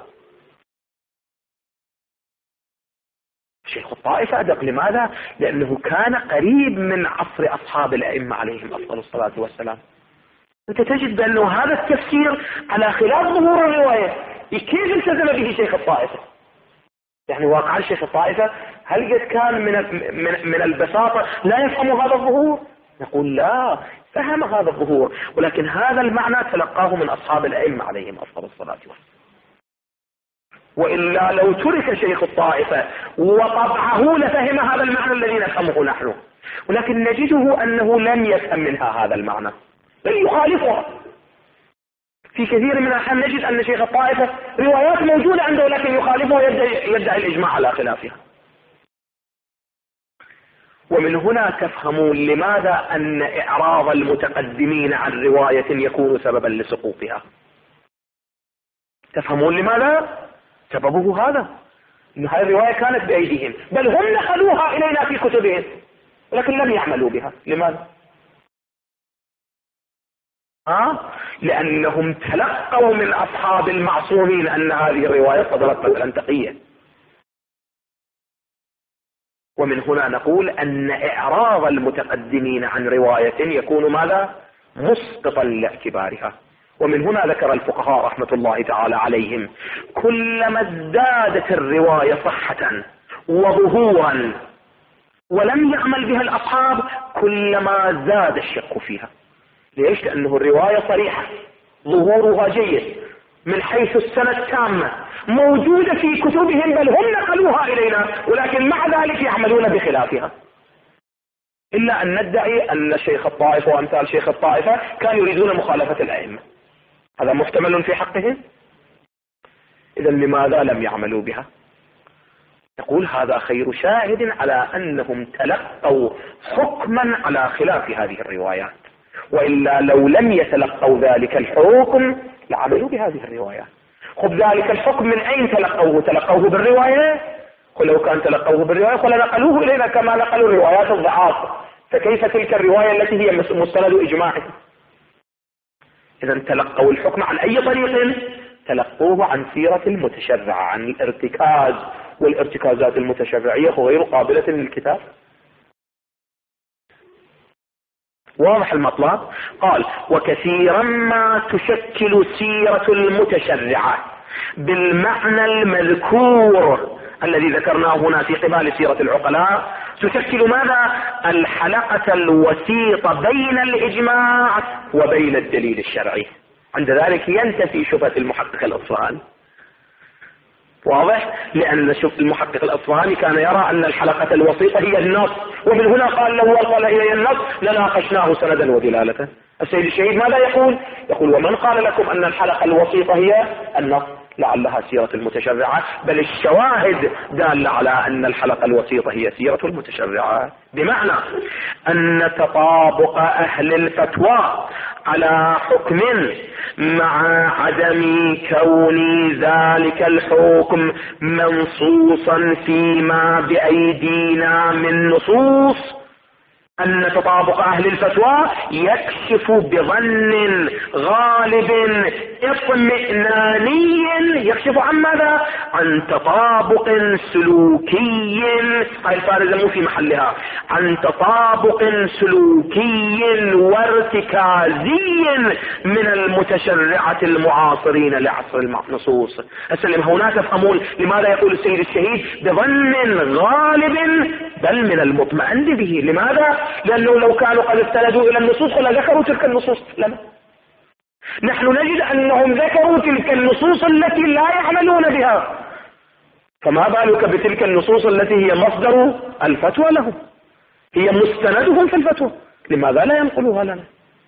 شيخ الطائفة أدق. لماذا؟ لأنه كان قريب من عصر أصحاب الأئمة عليهم أفضل الصلاة والسلام. أنت تجد بأنه هذا التفسير على خلاف ظهور الرواية. كيف التزم به شيخ الطائفة؟ يعني واقعا شيخ الطائفة هل قد كان من من من البساطة لا يفهم هذا الظهور؟ نقول لا، فهم هذا الظهور، ولكن هذا المعنى تلقاه من أصحاب الأئمة عليهم أفضل الصلاة والسلام. وإلا لو ترك شيخ الطائفة وطبعه لفهم هذا المعنى الذي نفهمه نحن، ولكن نجده أنه لم يفهم منها هذا المعنى بل يخالفها. في كثير من الأحيان نجد أن شيخ الطائفة روايات موجودة عنده لكن يخالفها ويدعي يدعي الإجماع على خلافها. ومن هنا تفهمون لماذا أن إعراض المتقدمين عن رواية يكون سببا لسقوطها. تفهمون لماذا؟ سببه هذا، أن هذه الرواية كانت بأيديهم، بل هم نقلوها إلينا في كتبهم ولكن لم يعملوا بها. لماذا؟ ها؟ لأنهم تلقوا من أصحاب المعصومين أن هذه الرواية صدرت مثلا تقية. ومن هنا نقول أن إعراض المتقدمين عن رواية يكون ماذا؟ مسقطا لاعتبارها. ومن هنا ذكر الفقهاء رحمة الله تعالى عليهم كلما ازدادت الرواية صحة وظهورا ولم يعمل بها الأصحاب كلما زاد الشك فيها. ليش؟ لأنه الرواية صريحة، ظهورها جيد من حيث السنة التامة، موجودة في كتبهم بل هم نقلوها إلينا، ولكن مع ذلك يعملون بخلافها. إلا أن ندعي أن شيخ الطائفة وأمثال شيخ الطائفة كانوا يريدون مخالفة الأئمة، هذا محتمل في حقهم. إذا لماذا لم يعملوا بها؟ يقول هذا خير شاهد على أنهم تلقوا حكما على خلاف هذه الروايات، وإلا لو لم يتلقوا ذلك الحكم لعملوا بهذه الروايات. خذ ذلك الحكم من أين تلقوه؟ تلقوه بالرواية، ولو كان تلقوه بالرواية فلنقلوه إلينا كما نقلوا الروايات الضعاف، فكيف تلك الرواية التي هي مستند إجماعي؟ إذا تلقوا الحكم عن أي طريق؟ تلقوه عن سيرة المتشرع، عن الارتكاز، والارتكازات المتشرعية غير قابلة للكتاب. واضح المطلب؟ قال وكثيرا ما تشكل سيرة المتشرعة بالمعنى المذكور الذي ذكرناه هنا في قبال سيرة العقلاء، تشكل ماذا؟ الحلقة الوسيطة بين الإجماع وبين الدليل الشرعي. عند ذلك ينتفي شبهة المحقق الأصفهاني. واضح؟ لأن المحقق الأصفهاني كان يرى أن الحلقة الوسيطة هي النص، ومن هنا قال له وقال هي النص لناقشناه سندا ودلالة. السيد الشهيد ماذا يقول؟ يقول ومن قال لكم أن الحلقة الوسيطة هي النص؟ لعلها سيرة المتشرعة، بل الشواهد دالة على أن الحلقة الوسيطة هي سيرة المتشرعة، بمعنى أن تطابق أهل الفتوى على حكم مع عدم كون ذلك الحكم منصوصا فيما بأيدينا من نصوص، أن تطابق أهل الفتوى يكشف بظن غالب اطمئناني، يكشف عن ماذا؟ عن تطابق سلوكي، هاي الفارزة مو في محلها، عن تطابق سلوكي وارتكازي من المتشرعة المعاصرين لعصر النصوص. أسلم هنا تفهمون لماذا يقول السيد الشهيد بظن غالب بل من المطمئن به. لماذا؟ لأنه لو كانوا قد استندوا إلى النصوص لذكروا تلك النصوص لنا. نحن نجد أنهم ذكروا تلك النصوص التي لا يعملون بها، فما بالك بتلك النصوص التي هي مصدر الفتوى لهم، هي مستندهم في الفتوى، لماذا لا ينقلوها لنا؟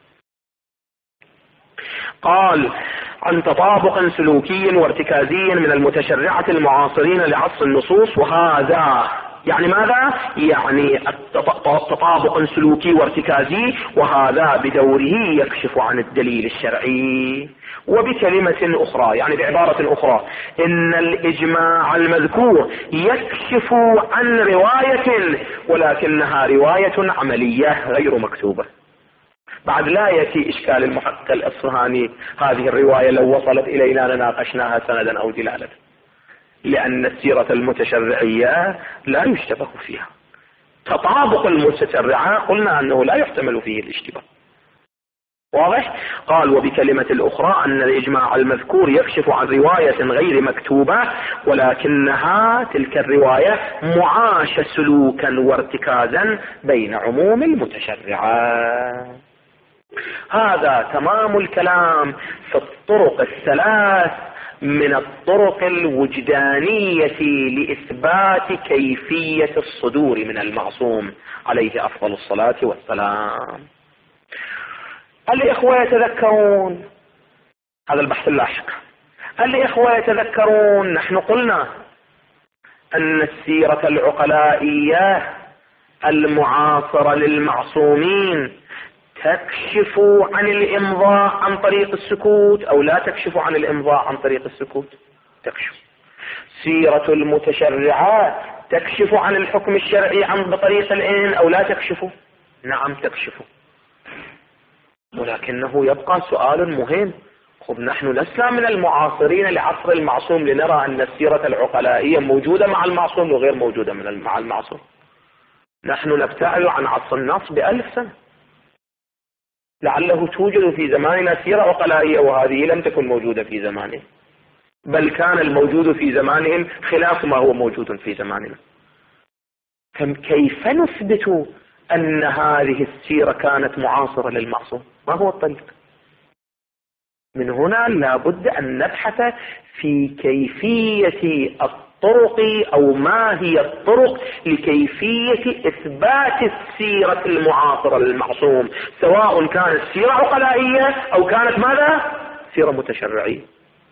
قال عن تطابق سلوكي وارتكازي من المتشرعة المعاصرين لعصر النصوص، وهذا يعني ماذا؟ يعني تطابق سلوكي وارتكازي، وهذا بدوره يكشف عن الدليل الشرعي. وبكلمة أخرى يعني بعبارة أخرى إن الإجماع المذكور يكشف عن رواية ولكنها رواية عملية غير مكتوبة. بعد لا يأتي إشكال المحقق الأصفهاني هذه الرواية لو وصلت إلينا لناقشناها سندا أو دلالة، لأن السيرة المتشرعية لا يشتبه فيها. تطابق المتشرعة قلنا أنه لا يحتمل فيه الاشتباه. واضح؟ قال وبكلمة الأخرى أن الإجماع المذكور يكشف عن رواية غير مكتوبة ولكنها تلك الرواية معاش سلوكا وارتكازا بين عموم المتشرعة. هذا تمام الكلام في الطرق الثلاث من الطرق الوجدانية لإثبات كيفية الصدور من المعصوم عليه أفضل الصلاة والسلام. الإخوة يتذكرون هذا البحث اللاحق، الإخوة يتذكرون نحن قلنا أن السيرة العقلائية المعاصرة للمعصومين تكشف عن الإمضاء عن طريق السكوت أو لا تكشف عن الإمضاء عن طريق السكوت؟ تكشف. سيرة المتشرعات تكشف عن الحكم الشرعي عن بطريق العين أو لا تكشف؟ نعم تكشف. ولكنه يبقى سؤال مهم. خب نحن لسنا من المعاصرين لعصر المعصوم لنرى أن السيرة العقلائية موجودة مع المعصوم وغير موجودة من مع المعصوم. نحن نبتعد عن عصر النص بألف سنة. لعله توجد في زماننا سيرة عقلائية وهذه لم تكن موجودة في زمانهم، بل كان الموجود في زمانهم خلاف ما هو موجود في زماننا. كيف نثبت أن هذه السيرة كانت معاصرة للمعصوم؟ ما هو الطريق؟ من هنا لابد أن نبحث في كيفية الطرق أو ما هي الطرق لكيفية إثبات السيرة المعاصرة للمعصوم، سواء كانت سيرة عقلائية أو كانت ماذا؟ سيرة متشرعية.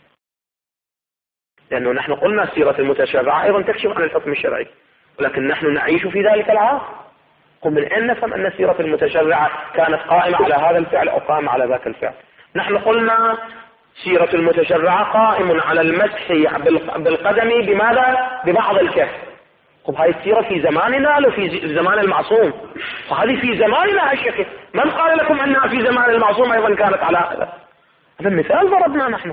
لأنه نحن قلنا سيرة المتشرعة أيضا تكشف عن الحكم الشرعي، ولكن نحن نعيش في ذلك العصر. ومن أين نفهم أن سيرة المتشرعة كانت قائمة على هذا الفعل أو قائمة على ذاك الفعل؟ نحن قلنا سيرة المتشرعة قائم على المسح بالقدم بماذا؟ ببعض الكف. طب هذه السيرة في زماننا لو في زمان المعصوم؟ وهذه في زماننا الشكل. من قال لكم أنها في زمان المعصوم أيضا كانت على هذا؟ هذا المثال ضربنا نحن.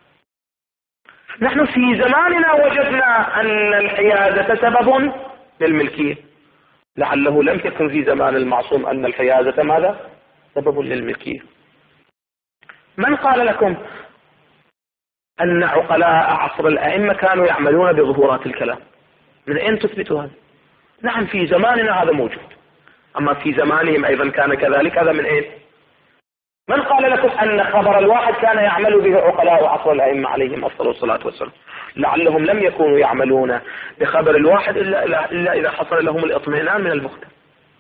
نحن في زماننا وجدنا أن الحيازة سبب للملكية، لعله لم يكن في زمان المعصوم أن الحيازة ماذا؟ سبب للملكية. من قال لكم أن عقلاء عصر الأئمة كانوا يعملون بظهورات الكلام؟ من أين تثبتوا هذا؟ نعم في زماننا هذا موجود، أما في زمانهم أيضا كان كذلك، هذا من أين؟ من قال لكم أن خبر الواحد كان يعمل به عقلاء عصر الأئمة عليهم أفضل الصلاة والسلام؟ لعلهم لم يكونوا يعملون بخبر الواحد إلا, إلا إذا حصل لهم الإطمئنان من المختار.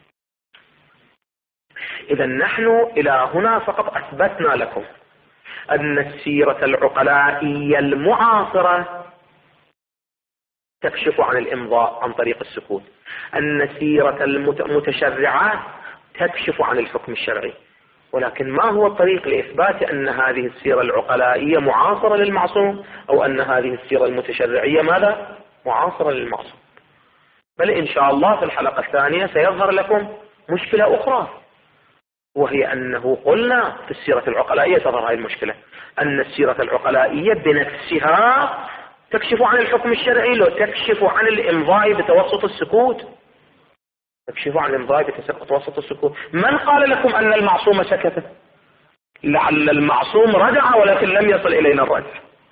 إذا نحن إلى هنا فقط أثبتنا لكم أن السيرة العقلائية المعاصرة تكشف عن الإمضاء عن طريق السكوت، أن سيرة المتشرعات تكشف عن الحكم الشرعي. ولكن ما هو الطريق لإثبات أن هذه السيرة العقلائية معاصرة للمعصوم أو أن هذه السيرة المتشرعية ماذا؟ معاصرة للمعصوم؟ بل إن شاء الله في الحلقة الثانية سيظهر لكم مشكلة أخرى، وهي أنه قلنا في السيرة العقلائية تظهر هذه المشكلة، أن السيرة العقلائية بنفسها تكشف عن الحكم الشرعي لو تكشف عن الإمضاء بتوسط السكوت. تكشف عن الإمضاء بتوسط السكوت. من قال لكم أن المعصوم سكت؟ لعل المعصوم رجع ولكن لم يصل إلينا الرجع.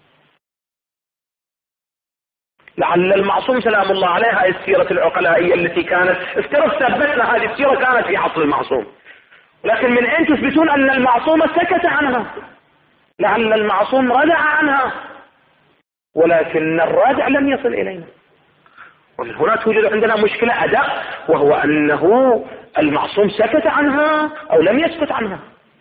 لعل المعصوم سلام الله عليه هذه السيرة العقلائية التي كانت افترض ثبتنا هذه السيرة كانت في عصر المعصوم، لكن من أين تثبتون أن المعصوم سكت عنها؟ لعل المعصوم رجع عنها ولكن الرجع لم يصل إلينا. ومن هنا توجد عندنا مشكلة أدق، وهو أنه المعصوم سكت عنها أو لم يسكت عنها.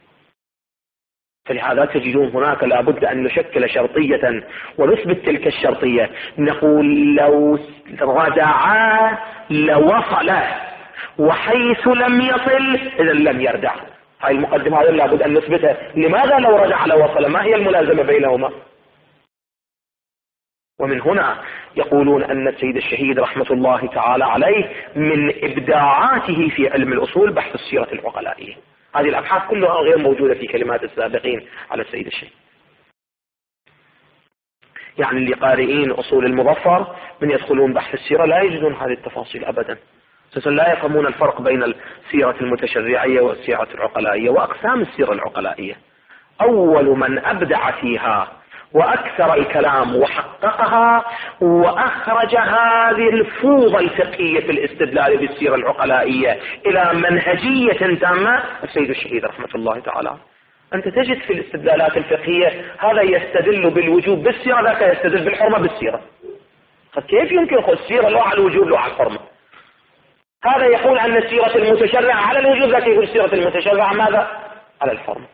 فلهذا تجدون هناك لابد أن نشكل شرطية ونثبت تلك الشرطية. نقول لو رجع لوصل، وحيث لم يصل إذا لم يرجع. هاي المقدمة هذا لابد أن نثبتها. لماذا لو رجع لوصل؟ ما هي الملازمة بينهما؟ ومن هنا يقولون أن السيد الشهيد رحمة الله تعالى عليه من إبداعاته في علم الأصول بحث السيرة العقلائية. هذه الأبحاث كلها غير موجودة في كلمات السابقين على السيد الشهيد. يعني اللي قارئين أصول المظفر من يدخلون بحث السيرة لا يجدون هذه التفاصيل أبدا، لا يفهمون الفرق بين السيرة المتشرعية والسيرة العقلائية وأقسام السيرة العقلائية. أول من أبدع فيها وأكثر الكلام وحققها وأخرج هذه الفوضى الفقهية في الاستدلال بالسيرة العقلائية إلى منهجية تامة السيد الشهيد رحمة الله تعالى. أنت تجد في الاستدلالات الفقهية هذا يستدل بالوجوب بالسيرة، ذاك يستدل بالحرمة بالسيرة. كيف يمكن يأخذ السيرة لو على الوجوب لو على الحرمة؟ هذا يقول أن السيرة المتشرعة على الوجوب، ذاك يقول السيرة المتشرعة ماذا؟ على الحرمة.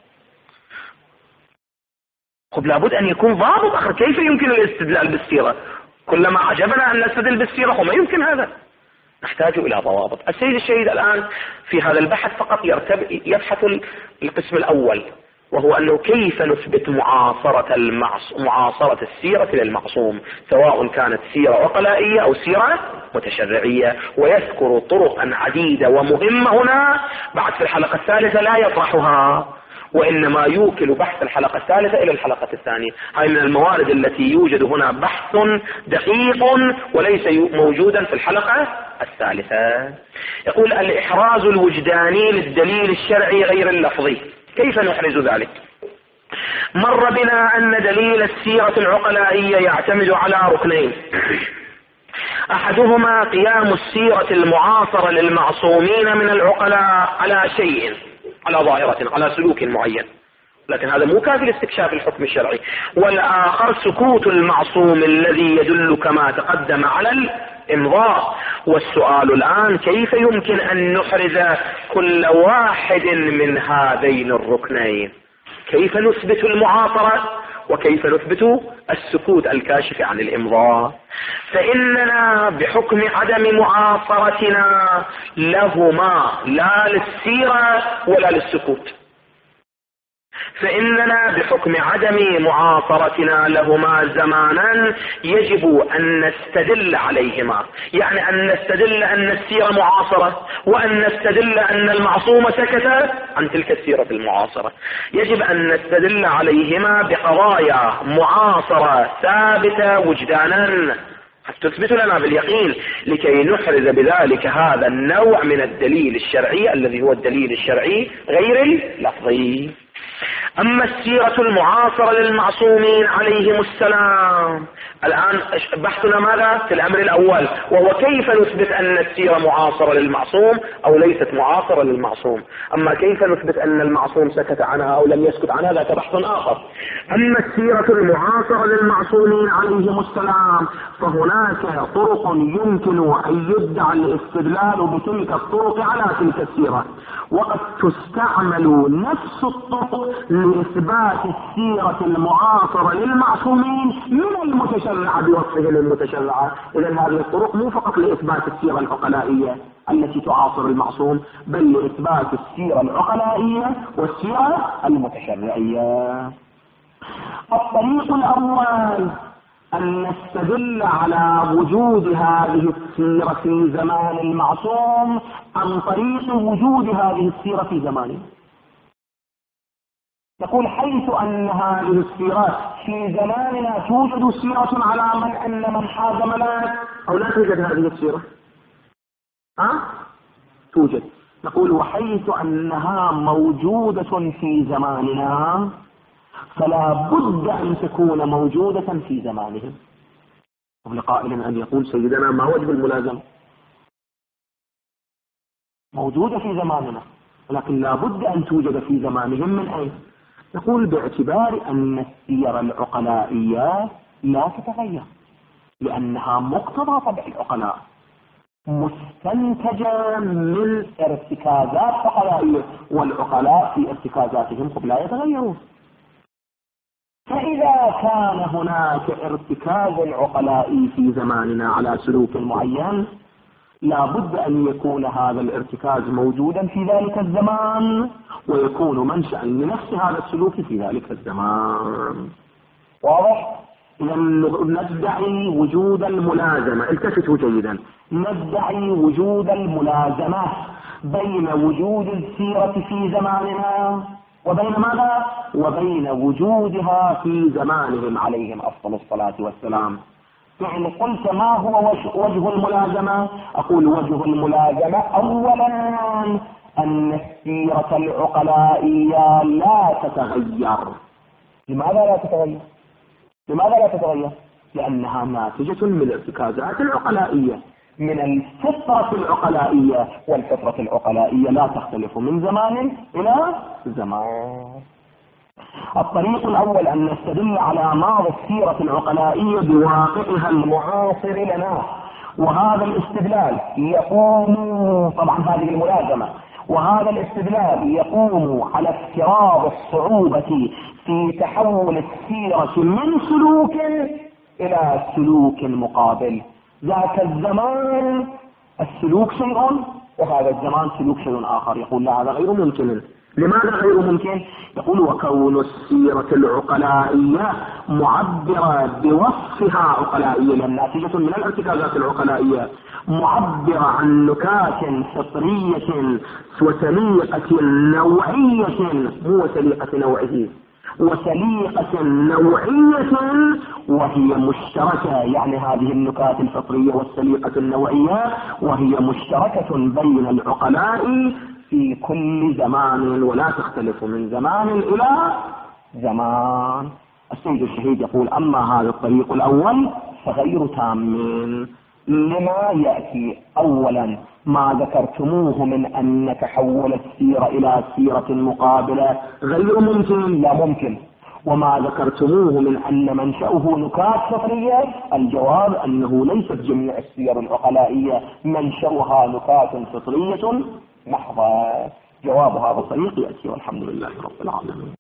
خب لابد أن يكون ضابط آخر. كيف يمكن الاستدلال بالسيرة؟ كلما عجبنا أن نستدل بالسيرة وما يمكن هذا. نحتاج إلى ضوابط. السيد الشهيد الآن في هذا البحث فقط يبحث القسم الأول، وهو أنه كيف نثبت معاصرة, المعص... معاصرة السيرة للمعصوم، سواء كانت سيرة عقلائية أو سيرة متشرعية، ويذكر طرقا عديدة ومهمة هنا. بعد في الحلقة الثالثة لا يطرحها، وإنما يوكل بحث الحلقة الثالثة إلى الحلقة الثانية. هاي من الموارد التي يوجد هنا بحث دقيق وليس موجودا في الحلقة الثالثة. يقول الإحراز الوجداني للدليل الشرعي غير اللفظي، كيف نحرز ذلك؟ مر بنا أن دليل السيرة العقلائية يعتمد على ركنين، أحدهما قيام السيرة المعاصرة للمعصومين من العقلاء على شيء، على ظاهرة، على سلوك معين، لكن هذا مو كافي لاستكشاف الحكم الشرعي. والآخر سكوت المعصوم الذي يدل كما تقدم على الإمضاء. والسؤال الآن كيف يمكن أن نحرز كل واحد من هذين الركنين؟ كيف نثبت المعاصرة وكيف نثبت السكوت الكاشف عن الإمضاء؟ فإننا بحكم عدم معاصرتنا لهما، لا للسيرة ولا للسكوت، فإننا بحكم عدم معاصرتنا لهما زمانا يجب أن نستدل عليهما، يعني أن نستدل أن السيرة معاصرة، وأن نستدل أن المعصوم سكت عن تلك السيرة المعاصرة. يجب أن نستدل عليهما بقضايا معاصرة ثابتة وجدانا تثبت لنا باليقين، لكي نحرز بذلك هذا النوع من الدليل الشرعي الذي هو الدليل الشرعي غير اللفظي. أما السيرة المعاصرة للمعصومين عليهم السلام، الآن بحثنا ماذا؟ في الأمر الأول، وهو كيف نثبت أن السيرة معاصرة للمعصوم أو ليست معاصرة للمعصوم. أما كيف نثبت أن المعصوم سكت عنها أو لم يسكت عنها ذاك بحث آخر. أما السيرة المعاصرة للمعصومين عليهم السلام فهناك طرق يمكن أن يدعى الاستدلال بتلك الطرق على تلك السيرة، وقد تستعمل نفس الطرق لإثبات السيرة المعاصرة للمعصومين من المتشرع بوصفه للمتشرع. إذا هذه الطرق مو فقط لإثبات السيرة العقلائية التي تعاصر المعصوم، بل لإثبات السيرة العقلائية والسيرة المتشرعية. الطريق الأول أن نستدل على وجود هذه السيرة في زمان المعصوم عن طريق وجود هذه السيرة في زمانه. نقول حيث أن هذه السيرات في زماننا توجد سيرة على من أن من حاز ملاك، أو لا توجد هذه السيرة؟ ها؟ توجد. نقول وحيث أنها موجودة في زماننا فلا بد أن تكون موجودة في زمانهم. قبل قائل أن يقول سيدنا ما وجه الملازمة؟ موجودة في زماننا، ولكن لا بد أن توجد في زمانهم. من أين؟ نقول باعتبار أن السيرة العقلائية لا تتغير، لأنها مقتضى طبع العقلاء، مستنتجة من ارتكازات عقلائية، والعقلاء في ارتكازاتهم قد لا يتغيرون. فإذا كان هناك ارتكاز عقلائي في زماننا على سلوك معين، لا بد أن يكون هذا الارتكاز موجودا في ذلك الزمان، ويكون منشأ لنفس هذا السلوك في ذلك الزمان. واضح؟ إذا ندعي وجود الملازمة، التفتوا جيدا، ندعي وجود الملازمة بين وجود السيرة في زماننا وبين ماذا؟ وبين وجودها في زمانهم عليهم أفضل الصلاة والسلام. يعني قلت ما هو وجه الملازمة؟ أقول وجه الملازمة أولا أن السيرة العقلائية لا تتغير. لماذا لا تتغير؟ لماذا لا تتغير؟ لأنها ناتجة من الارتكازات العقلائية، من الفطرة العقلائية، والفطرة العقلائية لا تختلف من زمان إلى زمان. الطريق الأول أن نستدل على ماضي السيرة العقلائية بواقعها المعاصر لنا، وهذا الاستدلال يقوم، طبعا هذه الملازمة، وهذا الاستدلال يقوم على افتراض الصعوبة في تحول السيرة من سلوك إلى سلوك مقابل. ذاك الزمان السلوك شيء وهذا الزمان سلوك شيء آخر. يقول لا هذا غير ممكن. لماذا غير ممكن؟ يقول وكون السيرة العقلائية معبرة بوصفها عقلائية، لأن ناتجة من الارتكازات العقلائية، معبرة عن نكات فطرية وسليقة نوعية، مو سليقة نوعية، وسليقة نوعية، وهي مشتركة. يعني هذه النكات الفطرية والسليقة النوعية وهي مشتركة بين العقلاء في كل زمان ولا تختلف من زمان إلى زمان. السيد الشهيد يقول أما هذا الطريق الأول فغير تام. لما يأتي أولا ما ذكرتموه من أن تحول السيرة إلى سيرة مقابلة غير ممكن؟ لا ممكن. وما ذكرتموه من أن منشأه نكات فطرية، الجواب أنه ليست جميع السير العقلائية منشأها نكات فطرية محضة. جواب هذا الطريق يأتي والحمد لله رب العالمين.